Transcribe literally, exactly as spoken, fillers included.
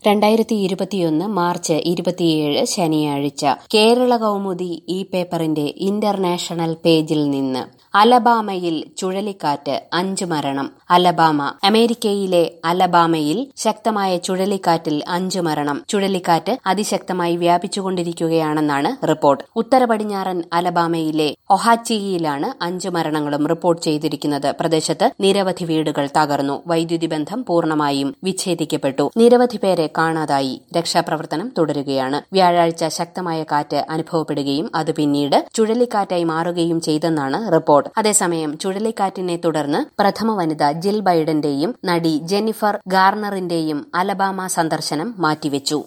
രണ്ടായിരത്തി ഇരുപത്തിയൊന്ന് മാർച്ച് ഇരുപത്തിയേഴ് ശനിയാഴ്ച കേരള കൗമുദി ഈ പേപ്പറിന്റെ ഇന്റർനാഷണൽ പേജിൽ നിന്ന് അലബാമയിൽ ചുഴലിക്കാറ്റ് അഞ്ച് മരണം. അലബാമ. അമേരിക്കയിലെ അലബാമയിൽ ശക്തമായ ചുഴലിക്കാറ്റിൽ അഞ്ചു മരണം. ചുഴലിക്കാറ്റ് അതിശക്തമായി വ്യാപിച്ചുകൊണ്ടിരിക്കുകയാണെന്നാണ് റിപ്പോർട്ട്. ഉത്തര പടിഞ്ഞാറൻ അലബാമയിലെ ഒഹാച്ചിയിലാണ് അഞ്ചു മരണങ്ങളും റിപ്പോർട്ട് ചെയ്തിരിക്കുന്നത്. പ്രദേശത്ത് നിരവധി വീടുകൾ തകർന്നു. വൈദ്യുതി ബന്ധം പൂർണ്ണമായും വിച്ഛേദിക്കപ്പെട്ടു. നിരവധി പേരെ കാണാതായി. രക്ഷാപ്രവർത്തനം തുടരുകയാണ്. വ്യാഴാഴ്ച ശക്തമായ കാറ്റ് അനുഭവപ്പെടുകയും അത് പിന്നീട് ചുഴലിക്കാറ്റായി മാറുകയും ചെയ്തെന്നാണ് റിപ്പോർട്ട്. അതേസമയം ചുഴലിക്കാറ്റിനെ തുടർന്ന് പ്രഥമ വനിത ജിൽ ബൈഡന്റെയും നടി ജെന്നിഫർ ഗാർണറിന്റെയും അലബാമ സന്ദർശനം മാറ്റിവെച്ചു.